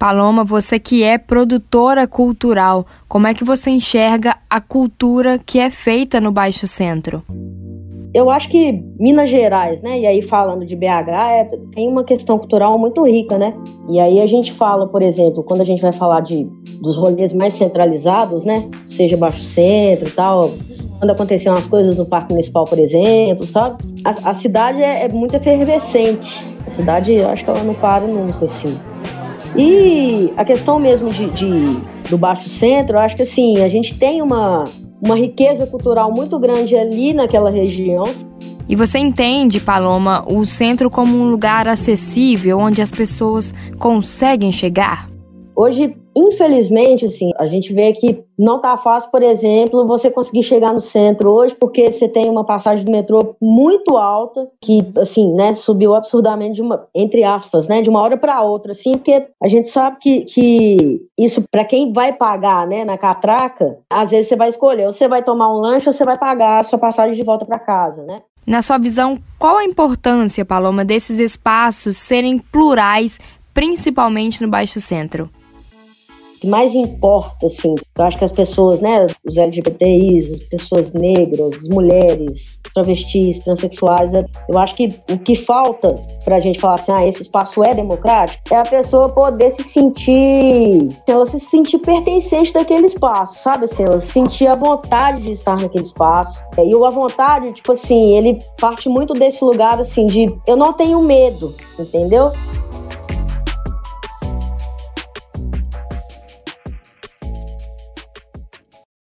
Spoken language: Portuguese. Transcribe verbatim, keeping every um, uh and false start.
Paloma, você que é produtora cultural, como é que você enxerga a cultura que é feita no Baixo Centro? Eu acho que Minas Gerais, né, e aí falando de B H, é, tem uma questão cultural muito rica, né? E aí a gente fala, por exemplo, quando a gente vai falar de, dos rolês mais centralizados, né, seja Baixo Centro e tal, quando aconteciam as coisas no Parque Municipal, por exemplo, sabe? A, a cidade é, é muito efervescente. A cidade, eu acho que ela não para nunca, assim. E a questão mesmo de, de, do Baixo Centro, eu acho que assim, a gente tem uma, uma riqueza cultural muito grande ali naquela região. E você entende, Paloma, o centro como um lugar acessível, onde as pessoas conseguem chegar? Hoje, infelizmente, assim, a gente vê que não tá fácil, por exemplo, você conseguir chegar no centro hoje, porque você tem uma passagem do metrô muito alta, que, assim, né, subiu absurdamente, de uma, entre aspas, né, de uma hora para outra, assim, porque a gente sabe que, que isso, para quem vai pagar, né, na catraca, às vezes você vai escolher, ou você vai tomar um lanche ou você vai pagar a sua passagem de volta para casa, né? Na sua visão, qual a importância, Paloma, desses espaços serem plurais, principalmente no Baixo Centro? O que mais importa, assim, eu acho que as pessoas, né, os L G B T Is, as pessoas negras, as mulheres, travestis, transexuais, eu acho que o que falta pra gente falar assim, ah, esse espaço é democrático, é a pessoa poder se sentir, ela se sentir pertencente daquele espaço, sabe, assim, ela sentir a vontade de estar naquele espaço. E o a vontade, tipo assim, ele parte muito desse lugar, assim, de eu não tenho medo, entendeu?